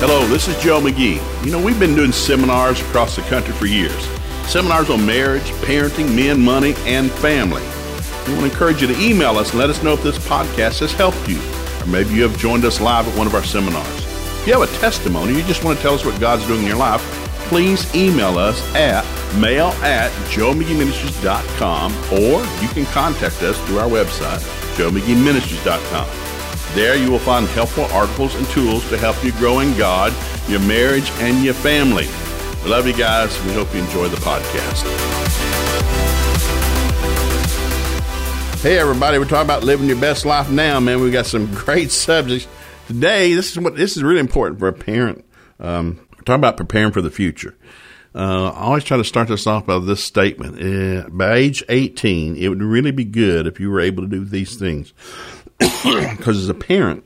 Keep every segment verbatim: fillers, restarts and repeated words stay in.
Hello, this is Joe McGee. You know, we've been doing seminars across the country for years. Seminars on marriage, parenting, men, money, and family. We want to encourage you to email us and let us know if this podcast has helped you. Or maybe you have joined us live at one of our seminars. If you have a testimony, you just want to tell us what God's doing in your life, please email us at mail at joe mcgee ministries dot com, or you can contact us through our website, joe mcgee ministries dot com. There you will find helpful articles and tools to help you grow in God, your marriage, and your family. We love you guys. We hope you enjoy the podcast. Hey, everybody. We're talking about living your best life now, man. We've got some great subjects. Today, this is what this is really important for a parent. Um, we're talking about preparing for the future. Uh, I always try to start this off by this statement. Uh, by age eighteen, it would really be good if you were able to do these things. Because as a parent,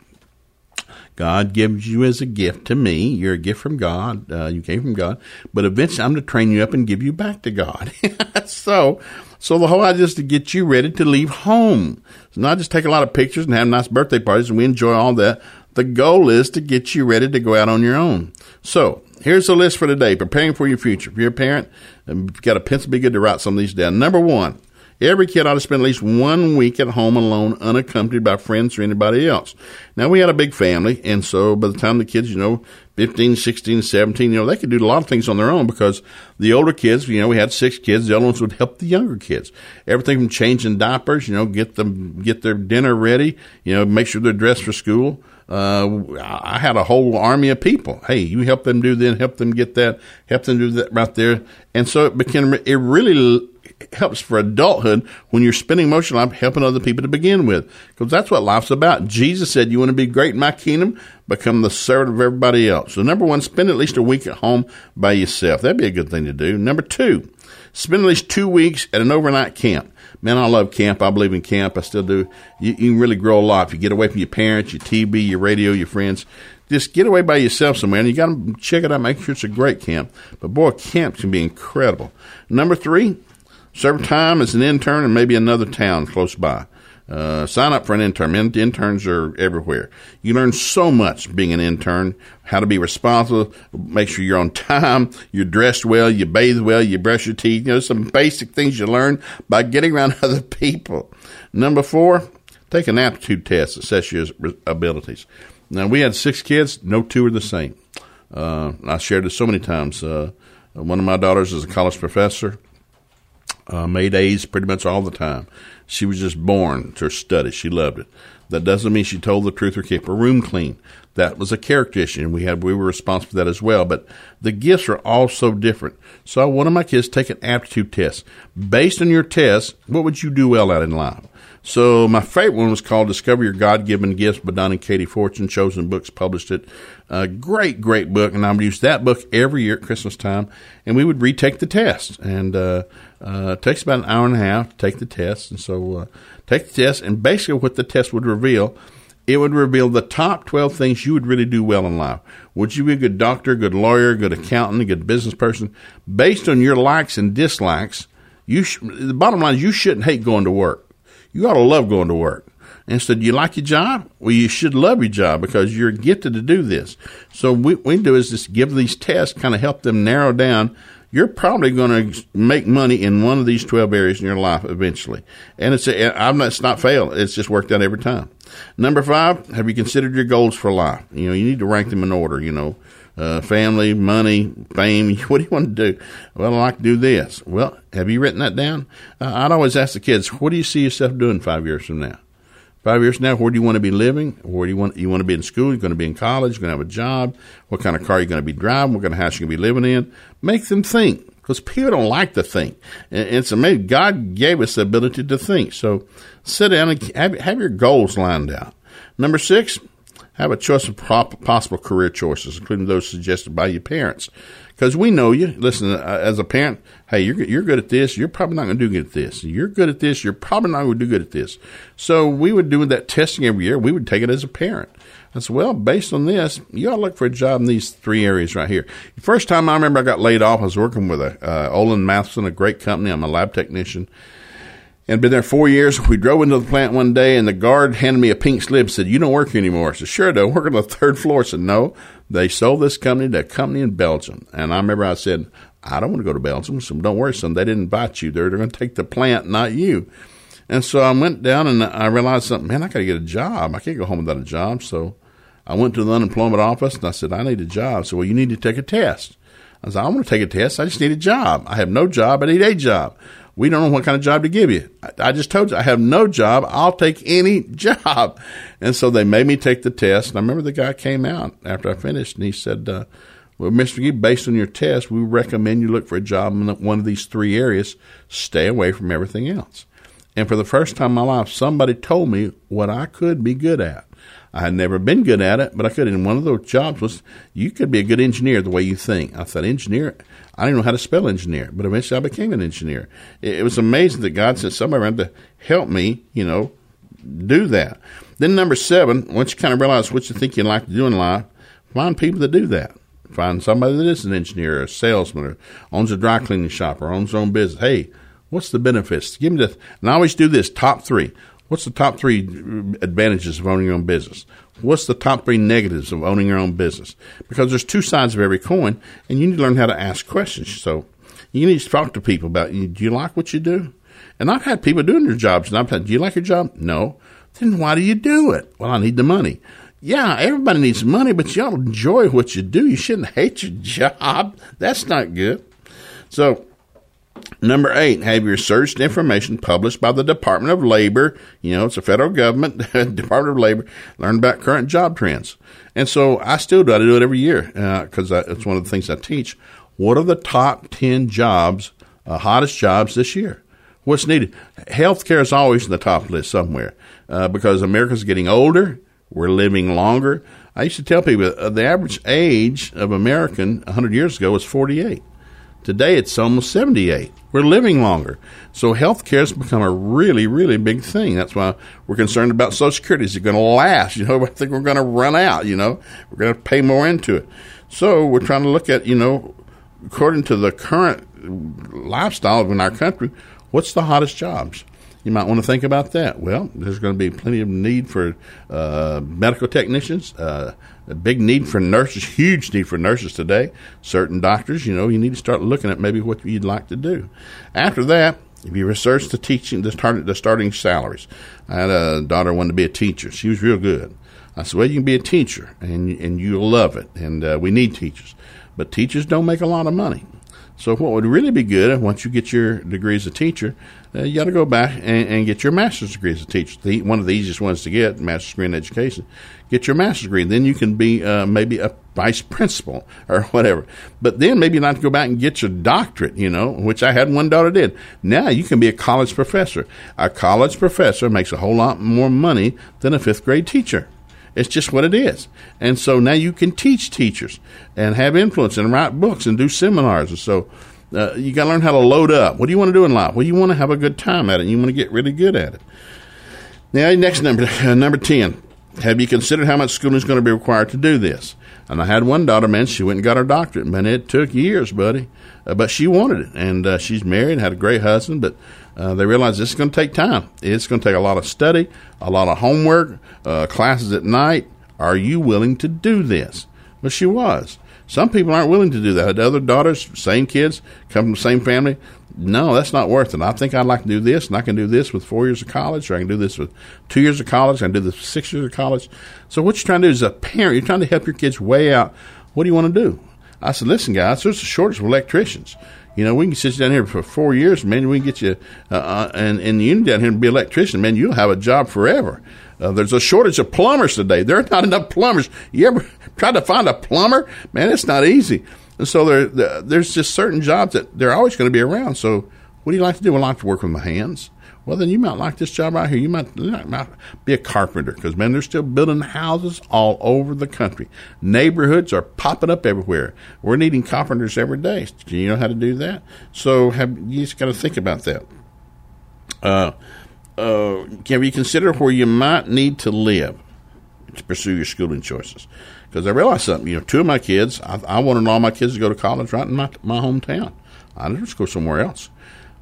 God gives you as a gift to me. You're a gift from God. Uh, you came from God. But eventually, I'm going to train you up and give you back to God. so, so the whole idea is to get you ready to leave home. It's not just take a lot of pictures and have nice birthday parties, and we enjoy all that. The goal is to get you ready to go out on your own. So here's the list for today, preparing for your future. If you're a parent, and you've got a pencil, be good to write some of these down. Number one. Every kid ought to spend at least one week at home alone, unaccompanied by friends or anybody else. Now, we had a big family, and so by the time the kids, you know, fifteen, sixteen, seventeen, you know, they could do a lot of things on their own because the older kids, you know, we had six kids. The other ones would help the younger kids. Everything from changing diapers, you know, get them, get their dinner ready, you know, make sure they're dressed for school. Uh, I had a whole army of people. Hey, you help them do this, help them get that, help them do that right there. And so it became, it really helps for adulthood when you're spending most of your life helping other people to begin with, because that's what life's about. Jesus said, you want to be great in my kingdom, become the servant of everybody else. So number one, spend at least a week at home by yourself. That'd be a good thing to do. Number two, spend at least two weeks at an overnight camp. Man, I love camp. I believe in camp. I still do. You, you can really grow a lot if you get away from your parents, your T V, your radio, your friends. Just get away by yourself somewhere, and you got to check it out, make sure it's a great camp. But boy, camp can be incredible. Number three, serve time as an intern in maybe another town close by. Uh, sign up for an intern. Interns are everywhere. You learn so much being an intern, how to be responsible, make sure you're on time, you're dressed well, you bathe well, you brush your teeth. You know, some basic things you learn by getting around other people. Number four, take an aptitude test, assess your abilities. Now, we had six kids. No two are the same. Uh, I shared this so many times. Uh, one of my daughters is a college professor. Uh, made A's pretty much all the time. She was just born to study. She loved it. That doesn't mean she told the truth or kept her room clean. That was a character issue, and we had we were responsible for that as well. But the gifts are all so different. So I wanted my kids to take an aptitude test. Based on your test, what would you do well at in life? So my favorite one was called Discover Your God-Given Gifts by Don and Katie Fortune. Chosen Books published it. A great, great book, and I would use that book every year at Christmas time, and we would retake the test. And uh, uh, it takes about an hour and a half to take the test. And so uh, take the test, and basically what the test would reveal, it would reveal the top twelve things you would really do well in life. Would you be a good doctor, good lawyer, good accountant, a good business person? Based on your likes and dislikes, you sh- the bottom line is you shouldn't hate going to work. You ought to love going to work. And so, do you like your job? Well, you should love your job because you're gifted to do this. So what we do is just give these tests, kind of help them narrow down. You're probably going to make money in one of these twelve areas in your life eventually. And it's, a, I'm not, it's not failed. It's just worked out every time. Number five, have you considered your goals for life? You know, you need to rank them in order, you know. Uh, family, money, fame. What do you want to do? Well, I like to do this. Well, have you written that down? Uh, I'd always ask the kids, what do you see yourself doing five years from now? Five years from now, where do you want to be living? Where do you want, you want to be in school? You're going to be in college? You're going to have a job? What kind of car are you going to be driving? What kind of house you're going to be living in? Make them think, because people don't like to think. And it's amazing. God gave us the ability to think. So sit down and have, have your goals lined out. Number six, have a choice of possible career choices, including those suggested by your parents. Because we know you. Listen, uh, as a parent, hey, you're you're good at this. You're probably not going to do good at this. You're good at this. You're probably not going to do good at this. So we would do that testing every year. We would take it as a parent. I said, well, based on this, you ought to look for a job in these three areas right here. The first time I remember I got laid off, I was working with a uh, Olin Matheson, a great company. I'm a lab technician. And been there four years. We drove into the plant one day, and the guard handed me a pink slip and said, "You don't work here anymore." I said, "Sure, I do. I work on the third floor." I said, "No, they sold this company to a company in Belgium." And I remember I said, "I don't want to go to Belgium." So don't worry, son. They didn't invite you. They're, they're going to take the plant, not you. And so I went down, and I realized something. Man, I got to get a job. I can't go home without a job. So I went to the unemployment office, and I said, "I need a job." So, "Well, you need to take a test." I said, "I want to take a test. I just need a job. I have no job. I need a job." "We don't know what kind of job to give you." I, I just told you, I have no job. I'll take any job. And so they made me take the test. And I remember the guy came out after I finished, and he said, uh, "Well, Mister McGee, based on your test, we recommend you look for a job in one of these three areas. Stay away from everything else." And for the first time in my life, somebody told me what I could be good at. I had never been good at it, but I could. And one of those jobs was, you could be a good engineer the way you think. I thought, engineer? I didn't know how to spell engineer, but eventually I became an engineer. It, it was amazing that God sent somebody around to help me, you know, do that. Then number seven, once you kind of realize what you think you'd like to do in life, find people that do that. Find somebody that is an engineer or a salesman or owns a dry cleaning shop or owns their own business. Hey, what's the benefits? Give me the, and I always do this, top three. What's the top three advantages of owning your own business? What's the top three negatives of owning your own business? Because there's two sides of every coin, and you need to learn how to ask questions. So you need to talk to people about, do you like what you do? And I've had people doing their jobs, and I've said, "Do you like your job?" "No." "Then why do you do it?" "Well, I need the money." Yeah, everybody needs money, but you ought to enjoy what you do. You shouldn't hate your job. That's not good. So, number eight, have your searched information published by the Department of Labor. You know, it's a federal government, Department of Labor. Learn about current job trends. And so I still do. I do it every year because uh, it's one of the things I teach. What are the top ten jobs, uh, hottest jobs this year? What's needed? Healthcare is always in the top list somewhere uh, because America's getting older. We're living longer. I used to tell people uh, the average age of American one hundred years ago was forty-eight. Today, it's almost seventy-eight. We're living longer. So health care has become a really, really big thing. That's why we're concerned about Social Security. Is it going to last? You know, I think we're going to run out, you know. We're going to pay more into it. So we're trying to look at, you know, according to the current lifestyle in our country, what's the hottest jobs? You might want to think about that. Well, there's going to be plenty of need for uh, medical technicians, uh, a big need for nurses, huge need for nurses today. Certain doctors, you know, you need to start looking at maybe what you'd like to do. After that, if you research the teaching, the, start, the starting salaries. I had a daughter who wanted to be a teacher. She was real good. I said, well, you can be a teacher, and, and you'll love it, and uh, we need teachers. But teachers don't make a lot of money. So what would really be good, once you get your degree as a teacher, uh, you got to go back and, and get your master's degree as a teacher. The, one of the easiest ones to get, master's degree in education. Get your master's degree. Then you can be uh, maybe a vice principal or whatever. But then maybe not to go back and get your doctorate, you know, which I had one daughter did. Now you can be a college professor. A college professor makes a whole lot more money than a fifth grade teacher. It's just what it is. And so now you can teach teachers and have influence and write books and do seminars. And so uh, you got to learn how to load up. What do you want to do in life? Well, you want to have a good time at it. And you want to get really good at it. Now, next number, uh, number ten. Have you considered how much schooling is going to be required to do this? And I had one daughter, man, she went and got her doctorate. Man, it took years, buddy. Uh, but she wanted it. And uh, she's married, had a great husband. But uh, they realized this is going to take time. It's going to take a lot of study, a lot of homework, uh, classes at night. Are you willing to do this? Well, she was. Some people aren't willing to do that. Other daughters, same kids, come from the same family. No, that's not worth it. I think I'd like to do this, and I can do this with four years of college, or I can do this with two years of college, I can do this with six years of college. So what you're trying to do as a parent, you're trying to help your kids weigh out, what do you want to do? I said, listen, guys, there's a shortage of electricians. You know, we can sit you down here for four years, man, we can get you, uh, uh, and, and you down here and be an electrician, man, you'll have a job forever. Uh, there's a shortage of plumbers today. There are not enough plumbers. You ever try to find a plumber? Man, it's not easy. And so there, there's just certain jobs that they're always going to be around. So what do you like to do? Well, I like to work with my hands. Well, then you might like this job right here. You might, you might be a carpenter because, man, they're still building houses all over the country. Neighborhoods are popping up everywhere. We're needing carpenters every day. Do you know how to do that? So have, you just got to think about that. Uh, uh, can you consider where you might need to live to pursue your schooling choices? Because I realized something. You know, two of my kids, I, I wanted all my kids to go to college right in my, my hometown. I didn't just go somewhere else.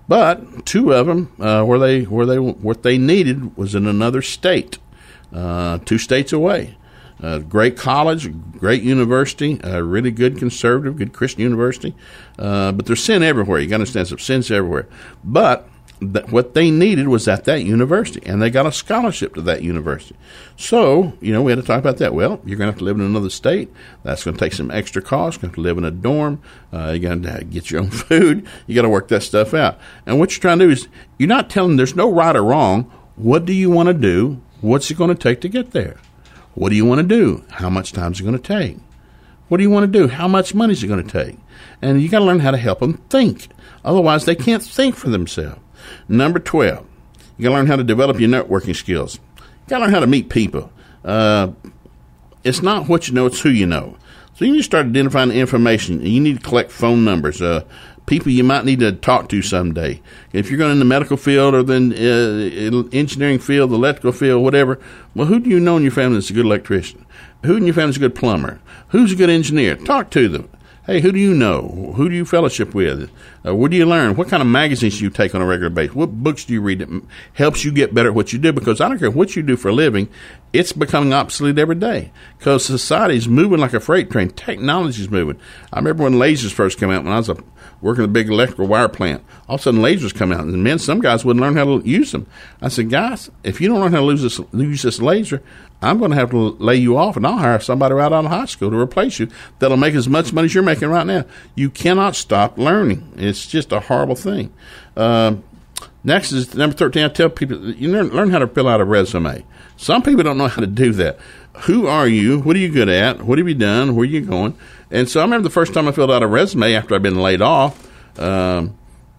But two of them, uh, where they where they what they needed was in another state, uh, two states away. Uh, great college, great university, a really good conservative, good Christian university. Uh, but there's sin everywhere. You got to understand, some sin's everywhere. But th- what they needed was at that university, and they got a scholarship to that university. So, you know, we had to talk about that. Well, you're going to have to live in another state. That's going to take some extra cost. You're going to have to live in a dorm. Uh, you're going to get your own food. You got to work that stuff out. And what you're trying to do is, you're not telling them there's no right or wrong. What do you want to do? What's it going to take to get there? What do you want to do? How much time is it going to take? What do you want to do? How much money is it going to take? And you got to learn how to help them think. Otherwise, they can't think for themselves. Number twelve, you got to learn how to develop your networking skills. You got to learn how to meet people. Uh, it's not what you know, it's who you know. So you need to start identifying the information. You need to collect phone numbers, uh, people you might need to talk to someday. If you're going in the medical field or the uh, engineering field, the electrical field, whatever, well, who do you know in your family that's a good electrician? Who in your family is a good plumber? Who's a good engineer? Talk to them. Hey, who do you know? Who do you fellowship with? Uh, where do you learn? What kind of magazines do you take on a regular basis? What books do you read that helps you get better at what you do? Because I don't care what you do for a living, it's becoming obsolete every day. Because society is moving like a freight train. Technology is moving. I remember when lasers first came out, when I was a, working at a big electrical wire plant. All of a sudden, lasers come out, and men, some guys wouldn't learn how to use them. I said, guys, if you don't learn how to use this, use this laser, I'm going to have to lay you off, and I'll hire somebody right out of high school to replace you that'll make as much money as you're making right now. You cannot stop learning. It's just a horrible thing. Uh, next is number thirteen. I tell people, you learn, learn how to fill out a resume. Some people don't know how to do that. Who are you? What are you good at? What have you done? Where are you going? And so I remember the first time I filled out a resume after I'd been laid off. Um,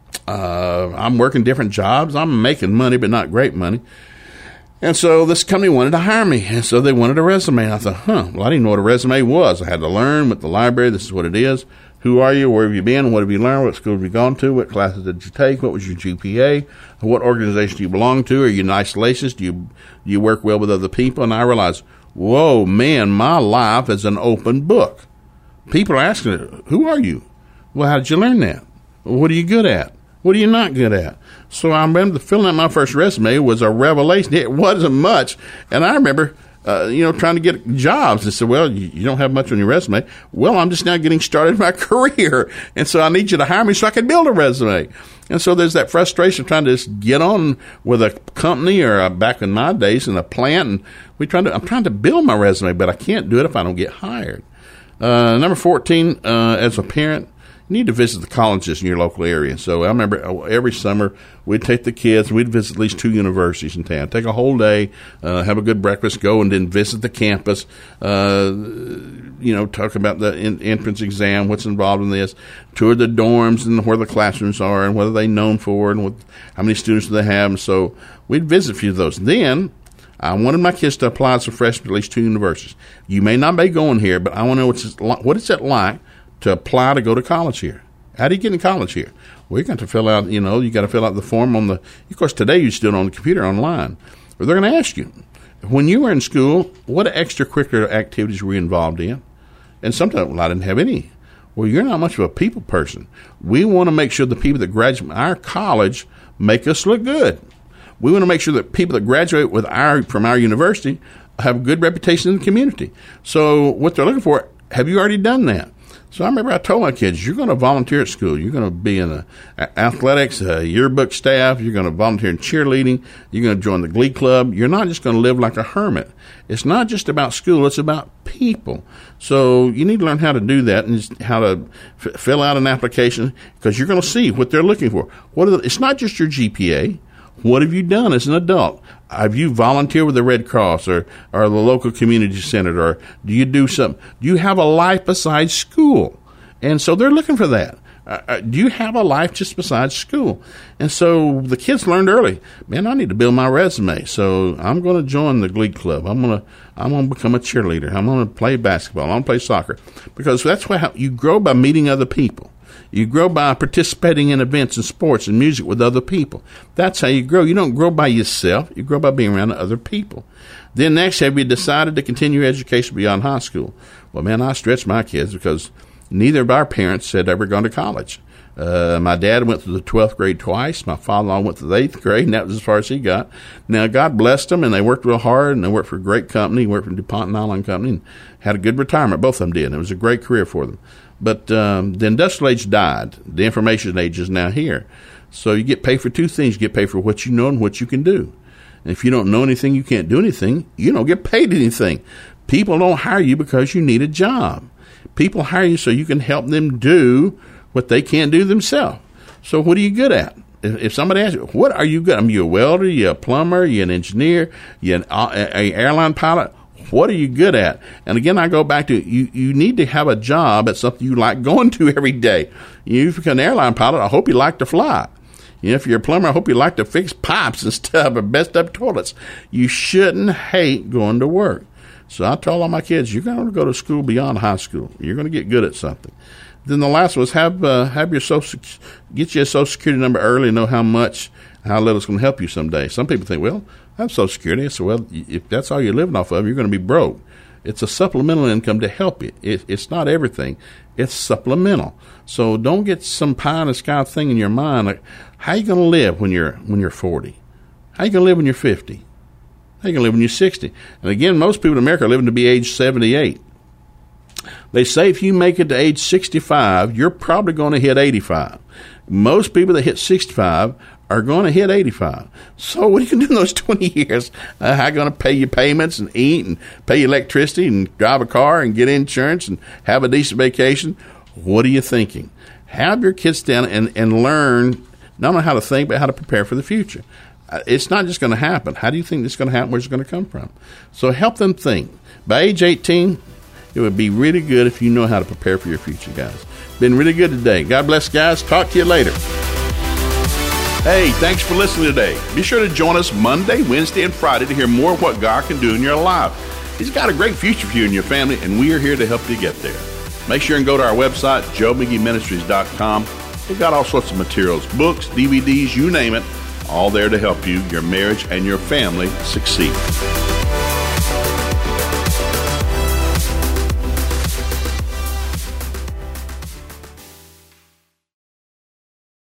uh, I'm working different jobs. I'm making money, but not great money. And so this company wanted to hire me, and so they wanted a resume. And I thought, huh, well, I didn't know what a resume was. I had to learn with the library. This is what it is. Who are you? Where have you been? What have you learned? What school have you gone to? What classes did you take? What was your G P A? What organization do you belong to? Are you in isolationist? Do you, do you work well with other people? And I realized, whoa, man, my life is an open book. People are asking, who are you? Well, how did you learn that? Well, what are you good at? What are you not good at? So I remember filling out my first resume was a revelation. It wasn't much. And I remember, uh, you know, trying to get jobs. They said, well, you, you don't have much on your resume. Well, I'm just now getting started in my career. And so I need you to hire me so I can build a resume. And so there's that frustration of trying to just get on with a company or a, back in my days in a plant. And we trying to, I'm trying to build my resume, but I can't do it if I don't get hired. Uh, number fourteen, uh, as a parent, you need to visit the colleges in your local area. So I remember every summer we'd take the kids, we'd visit at least two universities in town, take a whole day, uh, have a good breakfast, go and then visit the campus, uh, you know, talk about the in- entrance exam, what's involved in this, tour the dorms and where the classrooms are and what are they known for and what, how many students do they have. And so we'd visit a few of those. Then I wanted my kids to apply as a freshman to at least two universities. You may not be going here, but I want to know what's what it's like to apply to go to college here. How do you get in college here? Well, you got to fill out, you know, you got to fill out the form on the, of course, today you still on the computer online. But they're going to ask you, when you were in school, what extracurricular activities were you involved in? And sometimes, well, I didn't have any. Well, you're not much of a people person. We want to make sure the people that graduate from our college make us look good. We want to make sure that people that graduate with our from our university have a good reputation in the community. So what they're looking for, have you already done that? So I remember I told my kids, you're going to volunteer at school. You're going to be in the athletics, uh, yearbook staff. You're going to volunteer in cheerleading. You're going to join the glee club. You're not just going to live like a hermit. It's not just about school. It's about people. So you need to learn how to do that and just how to f- fill out an application because you're going to see what they're looking for. What are the, it's not just your G P A. What have you done as an adult? Have you volunteered with the Red Cross or, or the local community center? Or do you do something? Do you have a life besides school? And so they're looking for that. Uh, do you have a life just besides school? And so the kids learned early, man, I need to build my resume. So I'm going to join the glee club. I'm going to I'm going to become a cheerleader. I'm going to play basketball. I'm going to play soccer. Because that's how you grow, by meeting other people. You grow by participating in events and sports and music with other people. That's how you grow. You don't grow by yourself. You grow by being around other people. Then next, have you decided to continue your education beyond high school? Well, man, I stretched my kids because neither of our parents had ever gone to college. Uh, my dad went through the twelfth grade twice. My father-in-law went to the eighth grade, and that was as far as he got. Now, God blessed them, and they worked real hard, and they worked for a great company. He worked for DuPont Nylon Company and had a good retirement. Both of them did. It was a great career for them. But um, the industrial age died. The information age is now here. So you get paid for two things. You get paid for what you know and what you can do. And if you don't know anything, you can't do anything, you don't get paid anything. People don't hire you because you need a job. People hire you so you can help them do what they can't do themselves. So what are you good at? If, if somebody asks you, what are you good at? Are you a welder? Are you a plumber? Are you an engineer? Are you an uh, a airline pilot? What are you good at? And again, I go back to you, you need to have a job at something you like going to every day. You, if you're an airline pilot, I hope you like to fly. You know, if you're a plumber, I hope you like to fix pipes and stuff or best up toilets. You shouldn't hate going to work. So I tell all my kids, you're going to go to school beyond high school. You're going to get good at something. Then the last was have uh, have your social, get your Social Security number early and know how much, how little it's going to help you someday. Some people think, well, I have Social Security. I said, well, if that's all you're living off of, you're going to be broke. It's a supplemental income to help you. It, it's not everything. It's supplemental. So don't get some pie in the sky thing in your mind. Like, how are you going to live when you're when you're forty? How are you going to live when you're fifty? How are you going to live when you're sixty? And again, most people in America are living to be age seventy-eight. They say if you make it to age sixty-five, you're probably going to hit eighty-five. Most people that hit sixty-five are going to hit eighty-five. So what are you going to do in those twenty years? Uh, how are you going to pay your payments and eat and pay your electricity and drive a car and get insurance and have a decent vacation? What are you thinking? Have your kids down and, and learn not only how to think, but how to prepare for the future. Uh, it's not just going to happen. How do you think this is going to happen? Where's it going to come from? So help them think. By age eighteen, it would be really good if you know how to prepare for your future, guys. Been really good today. God bless, guys. Talk to you later. Hey, thanks for listening today. Be sure to join us Monday, Wednesday, and Friday to hear more of what God can do in your life. He's got a great future for you and your family, and we are here to help you get there. Make sure and go to our website, joe mcgee ministries dot com. We've got all sorts of materials, books, D V Ds, you name it, all there to help you, your marriage, and your family succeed.